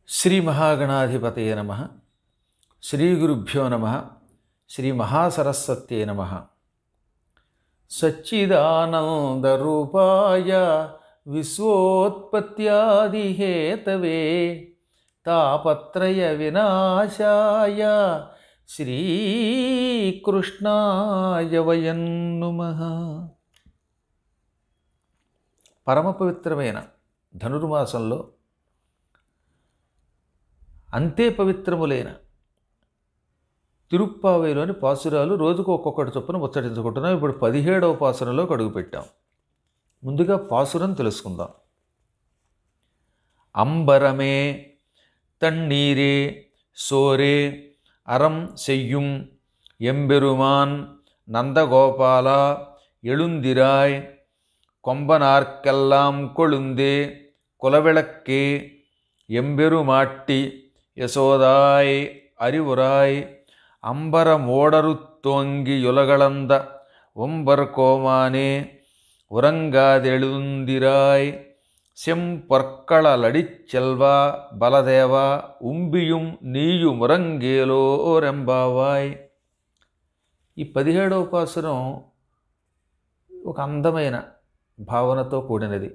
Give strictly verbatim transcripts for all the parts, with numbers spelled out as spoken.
శ్రీ మహాగణాధిపతయ నమ. శ్రీ గురుభ్యో నమ. శ్రీ మహాసరస్వత్యై నమ. సచ్చిదానందరూపాయ విశ్వోత్పత్యాదిహేతవే తాపత్రయ వినాశాయ శ్రీకృష్ణాయ వయం నమః. పరమ పవిత్రమైన ధనుర్మాసంలో అంతే పవిత్రములైన తిరుప్పావైలోని పాసురాలు రోజుకు ఒక్కొక్కటి చొప్పున ముచ్చటించుకుంటున్నాం. ఇప్పుడు పదిహేడవ పాసురంలోకి అడుగుపెట్టాం. ముందుగా పాసురం తెలుసుకుందాం. అంబరమే తన్నీరే సోరే అరం సెయ్యుం ఎంబెరుమాన్ నందగోపాల ఎళుందిరాయ్ கொம்பனார்க்கெல்லாம் கொழுந்தே குலவிளக்கே எம்பெருமாட்டி யசோதாய் அறிவுராய் அம்பர மோடருத்தோங்கி யுலகளந்த ஒம்பர் கோமானே உறங்காதெழுந்திராய் செம்பொற்களலடிச் செல்வா பலதேவா உம்பியும் నీయు మురంగేలోరెంబావాయ్. ఈ పదిహేడవ పాసురం ఒక అందమైన భావనతో కూడినది.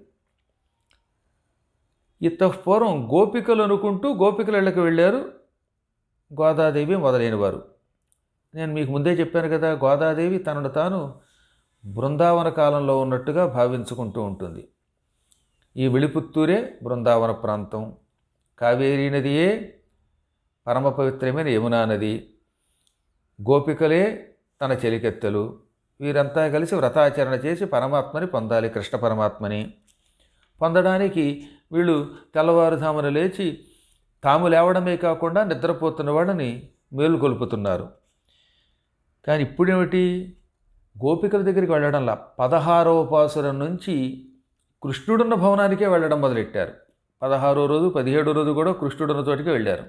ఇతఃపూర్వం గోపికలు అనుకుంటూ గోపికల ఇళ్ళకి వెళ్ళారు గోదాదేవి మొదలైన వారు. నేను మీకు ముందే చెప్పాను కదా, గోదాదేవి తనను తాను బృందావన కాలంలో ఉన్నట్టుగా భావించుకుంటూ ఉంటుంది. ఈ వెళిపుత్తూరే బృందావన ప్రాంతం, కావేరీ నదియే పరమ పవిత్రమైన యమునా నది, గోపికలే తన చెలికెత్తెలు. వీరంతా కలిసి వ్రతాచరణ చేసి పరమాత్మని పొందాలి. కృష్ణ పరమాత్మని పొందడానికి వీళ్ళు తెల్లవారుధామున లేచి తాము లేవడమే కాకుండా నిద్రపోతున్న వాళ్ళని మేలుకొల్పుతున్నారు. కానీ ఇప్పుడేమిటి, గోపికల దగ్గరికి వెళ్ళడంలా పదహారవ పాసురం నుంచి కృష్ణుడున్న భవనానికే వెళ్ళడం మొదలెట్టారు. పదహారో రోజు పదిహేడో రోజు కూడా కృష్ణుడున్న చోటికి వెళ్ళారు.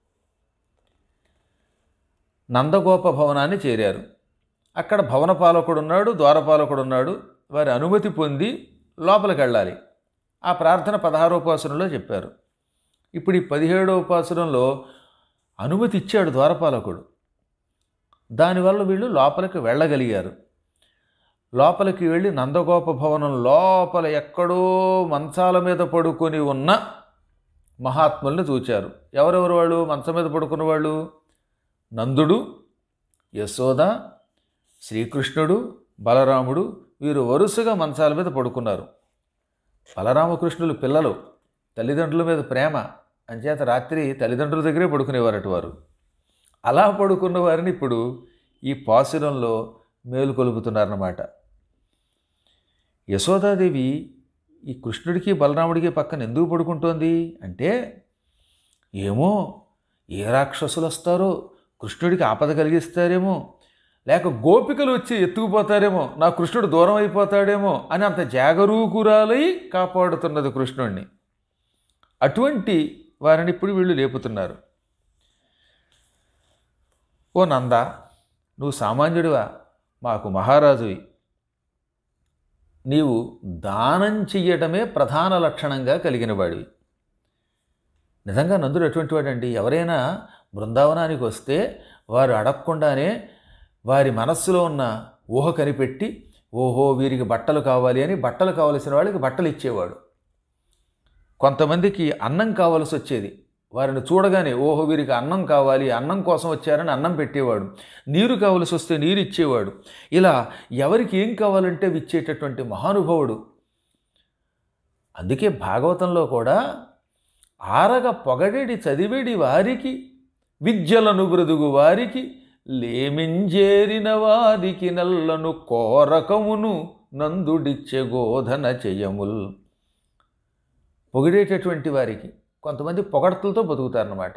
నందగోప భవనాన్ని చేరారు. అక్కడ భవన పాలకుడు ఉన్నాడు, ద్వారపాలకుడు ఉన్నాడు. వారి అనుమతి పొంది లోపలికి వెళ్ళాలి. ఆ ప్రార్థన పదహారవ పాసురంలో చెప్పారు. ఇప్పుడు ఈ పదిహేడవ పాసురంలో అనుమతి ఇచ్చాడు ద్వారపాలకుడు. దానివల్ల వీళ్ళు లోపలికి వెళ్ళగలిగారు. లోపలికి వెళ్ళి నందగోప భవనం లోపల ఎక్కడో మంచాల మీద పడుకొని ఉన్న మహాత్ముల్ని చూచారు. ఎవరెవరు వాళ్ళు మంచం మీద పడుకున్న వాళ్ళు? నందుడు, యశోద, శ్రీకృష్ణుడు, బలరాముడు. వీరు వరుసగా మంచాల మీద పడుకున్నారు. బలరామకృష్ణులు పిల్లలు, తల్లిదండ్రుల మీద ప్రేమ అంచేత రాత్రి తల్లిదండ్రుల దగ్గరే పడుకునేవారట వారు. అలా పడుకున్న వారిని ఇప్పుడు ఈ పాసురంలో మేలుకొలుపుతున్నారన్నమాట. యశోదాదేవి ఈ కృష్ణుడికి బలరాముడికి పక్కన ఎందుకు పడుకుంటోంది అంటే, ఏమో ఏ రాక్షసులు వస్తారో, కృష్ణుడికి ఆపద కలిగిస్తారేమో, లేక గోపికలు వచ్చి ఎత్తుకుపోతారేమో, నా కృష్ణుడు దూరం అయిపోతాడేమో అని అంత జాగరూకురాలై కాపాడుతున్నది కృష్ణుడిని. అటువంటి వారిని ఇప్పుడు వీళ్ళు లేపుతున్నారు. ఓ నంద, నువ్వు సామాన్యుడివా? మాకు మహారాజువి. నీవు దానం చెయ్యటమే ప్రధాన లక్షణంగా కలిగిన వాడివి. నిజంగా నందుడు అటువంటి వాడండి. ఎవరైనా బృందావనానికి వస్తే వారు అడగకుండానే వారి మనస్సులో ఉన్న ఊహ కనిపెట్టి, ఓహో వీరికి బట్టలు కావాలి అని బట్టలు కావలసిన వాళ్ళకి బట్టలు ఇచ్చేవాడు. కొంతమందికి అన్నం కావలసి వచ్చేది. వారిని చూడగానే ఓహో వీరికి అన్నం కావాలి, అన్నం కోసం వచ్చారని అన్నం పెట్టేవాడు. నీరు కావలసి వస్తే నీరు ఇచ్చేవాడు. ఇలా ఎవరికి ఏం కావాలంటే ఇచ్చేటటువంటి మహానుభావుడు. అందుకే భాగవతంలో కూడా ఆరగ పొగడేడి చదివేడి వారికి, విద్యలను బ్రదుగు వారికి, లేమింజేరిన వారికి నల్లను కోరకమును నందుడిచ్చే గోధన చెయ్యముల్. పొగిడేటటువంటి వారికి, కొంతమంది పొగడతలతో బతుకుతారన్నమాట.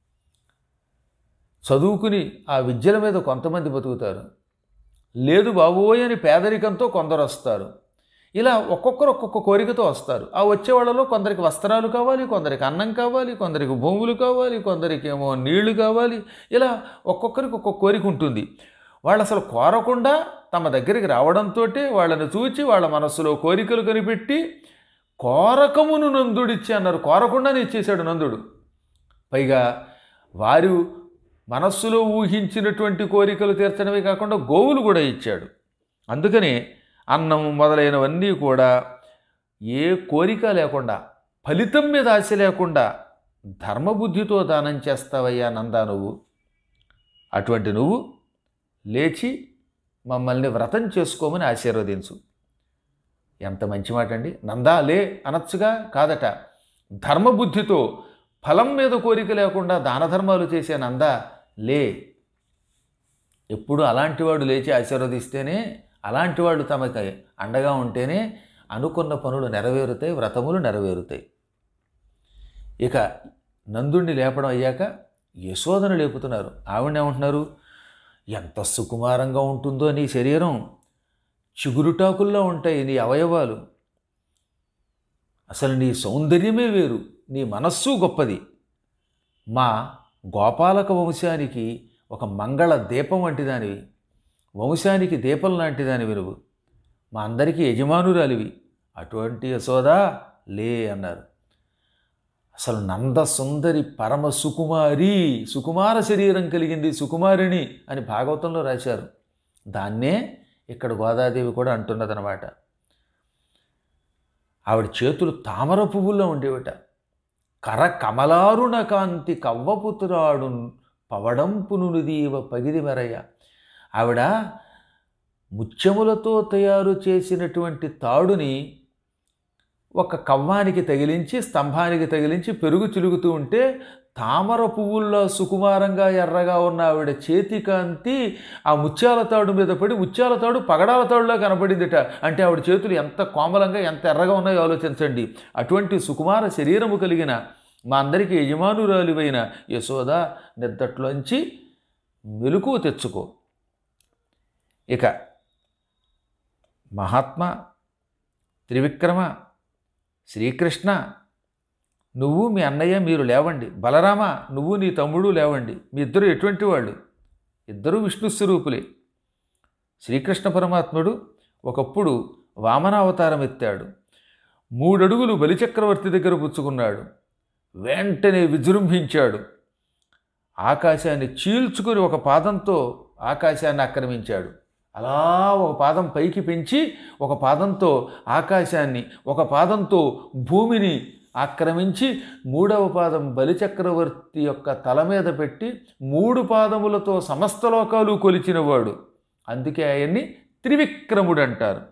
చదువుకుని ఆ విద్యల మీద కొంతమంది బతుకుతారు. లేదు బాబోయ్ అని పేదరికంతో కొందరు వస్తారు. ఇలా ఒక్కొక్కరు ఒక్కొక్క కోరికతో వస్తారు. ఆ వచ్చే వాళ్ళలో కొందరికి వస్త్రాలు కావాలి, కొందరికి అన్నం కావాలి, కొందరికి భూములు కావాలి, కొందరికి ఏమో నీళ్లు కావాలి. ఇలా ఒక్కొక్కరికి ఒక్కొక్క కోరిక ఉంటుంది. వాళ్ళు అసలు కోరకుండా తమ దగ్గరికి రావడంతో వాళ్ళని చూచి వాళ్ళ మనస్సులో కోరికలు కనిపెట్టి కోరకమును నందుడిచ్చి అన్నారు. కోరకుండానే ఇచ్చేశాడు నందుడు. పైగా వారు మనస్సులో ఊహించినటువంటి కోరికలు తీర్చడమే కాకుండా గోవులు కూడా ఇచ్చాడు. అందుకని అన్నం మొదలైనవన్నీ కూడా ఏ కోరిక లేకుండా, ఫలితం మీద ఆశ లేకుండా ధర్మబుద్ధితో దానం చేస్తావయ్యా నందా నువ్వు. అటువంటి నువ్వు లేచి మమ్మల్ని వ్రతం చేసుకోమని ఆశీర్వదించు. ఎంత మంచి మాట అండి. నందా లే అనొచ్చుగా, కాదట. ధర్మబుద్ధితో ఫలం మీద కోరిక లేకుండా దాన ధర్మాలు చేసే నందా లే. ఎప్పుడు అలాంటి వాడు లేచి ఆశీర్వదిస్తేనే, అలాంటి వాళ్ళు తమకి అండగా ఉంటేనే అనుకున్న పనులు నెరవేరుతాయి, వ్రతములు నెరవేరుతాయి. ఇక నందుణ్ణి లేపడం అయ్యాక యశోదను లేపుతున్నారు. ఆవిడేమంటున్నారు, ఎంత సుకుమారంగా ఉంటుందో నీ శరీరం, చిగురుటాకుల్లో ఉంటాయి నీ అవయవాలు, అసలు నీ సౌందర్యమే వేరు, నీ మనస్సు గొప్పది, మా గోపాలక వంశానికి ఒక మంగళ దీపం వంటి దానివి, వంశానికి దీపం లాంటి దానివి నువ్వు, మా అందరికీ యజమానురాలివి. అటువంటి యశోదా లే అన్నారు. అసలు నంద సుందరి పరమ సుకుమారి, సుకుమార శరీరం కలిగింది, సుకుమారిణి అని భాగవతంలో రాశారు. దాన్నే ఇక్కడ గోదాదేవి కూడా అంటున్నదనమాట. ఆవిడ చేతులు తామర పువ్వుల్లో ఉండేవిట. కర కమలారుణ కాంతి కవ్వపుతురాడు పవడంపునుదీవ పగిది మెరయ్య. ఆవిడ ముత్యములతో తయారు చేసినటువంటి తాడుని ఒక కవ్వానికి తగిలించి, స్తంభానికి తగిలించి పెరుగు చిలుగుతూ ఉంటే తామర పువ్వుల్లో సుకుమారంగా ఎర్రగా ఉన్న ఆవిడ చేతి కాంతి ఆ ముత్యాల తాడు మీద పడి, ముత్యాల తాడు పగడాల తాడులా కనపడిందిట. అంటే ఆవిడ చేతులు ఎంత కోమలంగా, ఎంత ఎర్రగా ఉన్నాయో ఆలోచించండి. అటువంటి సుకుమార శరీరము కలిగిన మా అందరికీ యజమానురాలివైన యశోద నిద్దట్లోంచి మెలకువ తెచ్చుకో. ఇక మహాత్మా, త్రివిక్రమ, శ్రీకృష్ణ, నువ్వు మీ అన్నయ్య మీరు లేవండి. బలరామ, నువ్వు నీ తమ్ముడు లేవండి. మీ ఇద్దరు ఎటువంటి వాళ్ళు? ఇద్దరూ విష్ణు స్వరూపులే. శ్రీకృష్ణ పరమాత్ముడు ఒకప్పుడు వామనావతారం ఎత్తాడు. మూడడుగులు బలిచక్రవర్తి దగ్గర పుచ్చుకున్నాడు. వెంటనే విజృంభించాడు. ఆకాశాన్ని చీల్చుకుని ఒక పాదంతో ఆకాశాన్ని ఆక్రమించాడు. అలా ఒక పాదం పైకి పెంచి ఒక పాదంతో ఆకాశాన్ని, ఒక పాదంతో భూమిని ఆక్రమించి మూడవ పాదం బలిచక్రవర్తి యొక్క తల మీద పెట్టి మూడు పాదములతో సమస్త లోకాలు కొలిచినవాడు. అందుకే ఆయన్ని త్రివిక్రముడు అంటారు.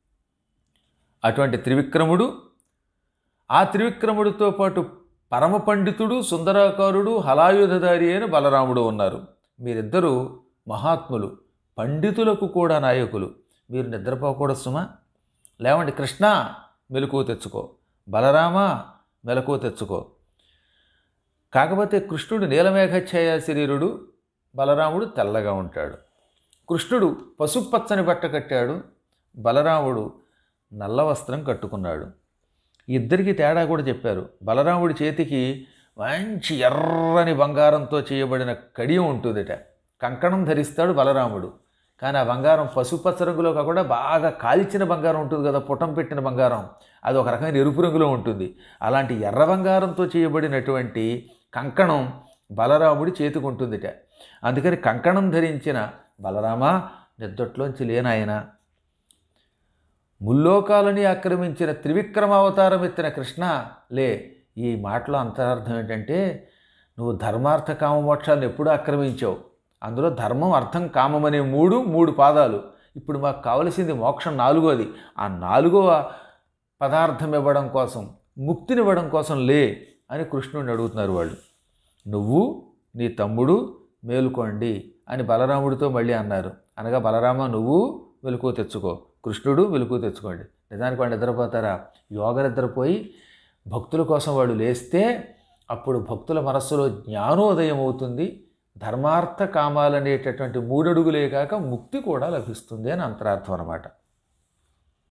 అటువంటి త్రివిక్రముడు, ఆ త్రివిక్రముడితో పాటు పరమ పండితుడు, సుందరాకారుడు, హలాయుధధారి అయిన బలరాముడు ఉన్నారు. మీరిద్దరూ మహాత్ములు, పండితులకు కూడా నాయకులు. మీరు నిద్రపోకూడదు సుమా. లేవండి. కృష్ణ, మెలకువ తెచ్చుకో. బలరామ, మెలకువ తెచ్చుకో. కాకపోతే కృష్ణుడు నీలమేఘఛాయ శరీరుడు, బలరాముడు తెల్లగా ఉంటాడు. కృష్ణుడు పసుపచ్చని బట్ట కట్టాడు, బలరాముడు నల్ల వస్త్రం కట్టుకున్నాడు. ఇద్దరికి తేడా కూడా చెప్పారు. బలరాముడి చేతికి మంచి ఎర్రని బంగారంతో చేయబడిన కడియం ఉంటుందిట. కంకణం ధరిస్తాడు బలరాముడు. కానీ ఆ బంగారం పసుపచ్చ రంగులో కాకుండా బాగా కాల్చిన బంగారం ఉంటుంది కదా, పుటం పెట్టిన బంగారం, అది ఒక రకమైన ఎరుపు రంగులో ఉంటుంది. అలాంటి ఎర్ర బంగారంతో చేయబడినటువంటి కంకణం బలరాముడి చేతికి ఉంటుందిట. అందుకని కంకణం ధరించిన బలరామ, నిద్దట్లోంచి లేనాయన. ముల్లోకాలని ఆక్రమించిన త్రివిక్రమావతారం ఎత్తిన కృష్ణ లే. ఈ మాటలో అంతరార్థం ఏంటంటే, నువ్వు ధర్మార్థ కామ మోక్షాలను ఎప్పుడూ ఆక్రమించావు. అందులో ధర్మం, అర్థం, కామం అనే మూడు మూడు పాదాలు. ఇప్పుడు మాకు కావలసింది మోక్షం నాలుగోది. ఆ నాలుగవ పదార్థం ఇవ్వడం కోసం, ముక్తినివ్వడం కోసం లే అని కృష్ణుడిని అడుగుతున్నారు వాళ్ళు. నువ్వు నీ తమ్ముడు మేలుకోండి అని బలరాముడితో మళ్ళీ అన్నారు. అనగా బలరామ, నువ్వు వెలుకు తెచ్చుకో, కృష్ణుడు వెలుకు తెచ్చుకోండి. నిజానికి వాళ్ళు నిద్రపోతారా? యోగ నిద్రపోయి భక్తుల కోసం వాళ్ళు లేస్తే అప్పుడు భక్తుల మనస్సులో జ్ఞానోదయం అవుతుంది. ధర్మార్థ కామాలనేటటువంటి మూడడుగులే కాక ముక్తి కూడా లభిస్తుంది అని అంతరార్థం అన్నమాట.